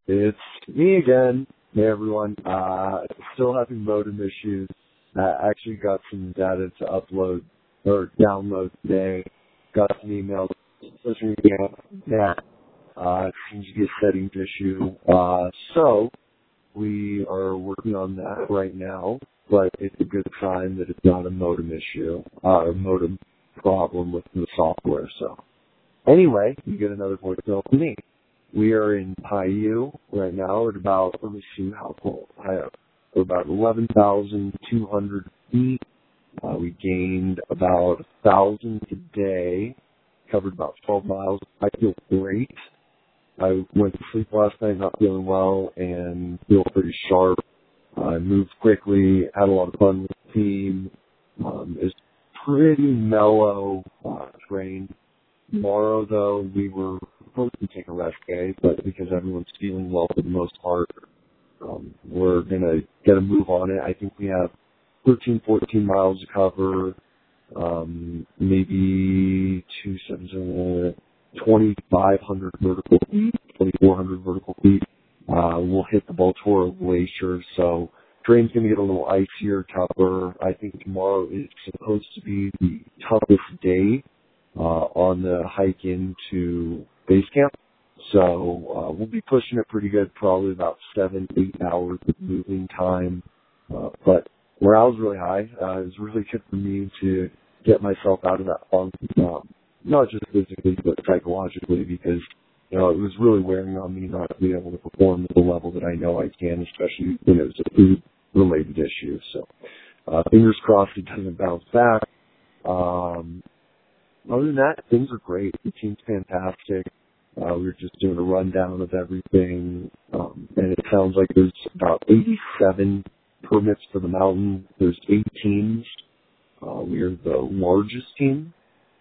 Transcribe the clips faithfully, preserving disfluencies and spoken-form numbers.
It's me again. Hey everyone. Uh, still having modem issues. I actually got some data to upload or download today. Got some emails. Yeah. Uh, it seems to be a settings issue. Uh, so we are working on that right now, but it's a good sign that it's not a modem issue, uh, a modem problem with the software. So anyway, you get another voicemail from me. We are in Paiute right now at about, let me see how cold, I, we're about eleven thousand two hundred feet. Uh, we gained about one thousand today, covered about twelve miles. I feel great. I went to sleep last night not feeling well and feel pretty sharp. I moved quickly, had a lot of fun with the team. Um, it's pretty mellow uh, terrain. Tomorrow, though, we were supposed to take a rest day, but because everyone's feeling well for the most part, um, we're going to get a move on it. I think we have thirteen, fourteen miles to cover, um, maybe two, seven, seven, uh, twenty-five hundred vertical feet, twenty-four hundred vertical feet. Uh, we'll hit the Baltoro Glacier, so terrain's going to get a little icier, tougher. I think tomorrow is supposed to be the toughest day uh, on the hike into base camp. So uh, we'll be pushing it pretty good, probably about seven, eight hours of moving time. Uh, but morale's really high. Uh, it was really good for me to get myself out of that funk, um, not just physically, but psychologically, because you know it was really wearing on me not to be able to perform at the level that I know I can, especially when it was a food-related issue. So uh, fingers crossed it doesn't bounce back. Um, Other than that, things are great. The team's fantastic. Uh, we were just doing a rundown of everything, um, and it sounds like there's about eighty-seven permits for the mountain. There's eight teams. Uh, we are the largest team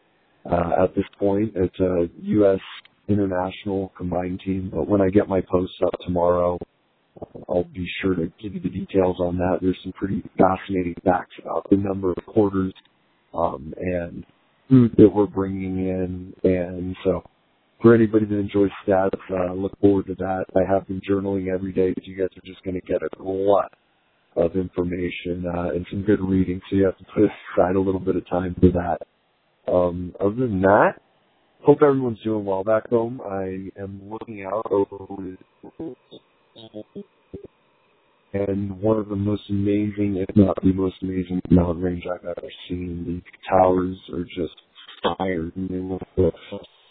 uh, at this point. It's a U S international combined team, but when I get my posts up tomorrow, I'll be sure to give you the details on that. There's some pretty fascinating facts about the number of quarters um, and food that we're bringing in, and so for anybody that enjoys stats, uh, look forward to that. I have been journaling every day, but you guys are just going to get a lot of information uh, and some good reading, so you have to put aside a little bit of time for that. Um, other than that, hope everyone's doing well back home. I am looking out over and one of the most amazing, if not the most amazing mountain range I've ever seen. The towers are just fire, and they look